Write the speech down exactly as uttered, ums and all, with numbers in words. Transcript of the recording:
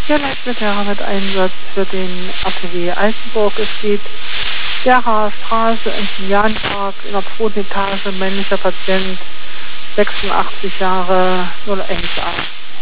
Ja, Leitmitarbeiter mit Einsatz für den A T W Altenburg. Es geht Geraer Straße im Julianpark in der zweiten Etage, männlicher Patient, sechsundachtzig Jahre, null eins a.